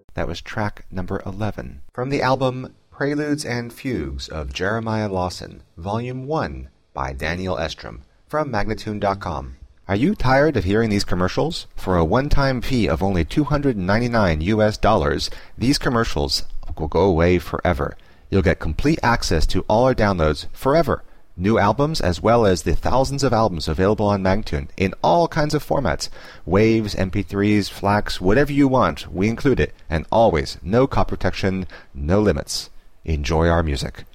That was track number 11 from the album Preludes and Fugues of Jeremiah Lawson, Volume 1 by Daniel Estrom from Magnatune.com. Are you tired of hearing these commercials? For a one-time fee of only $299, these commercials will go away forever. You'll get complete access to all our downloads forever. New albums as well as the thousands of albums available on Magnatune in all kinds of formats. Waves, MP3s, FLACs, whatever you want, we include it. And always, no copy protection, no limits. Enjoy our music.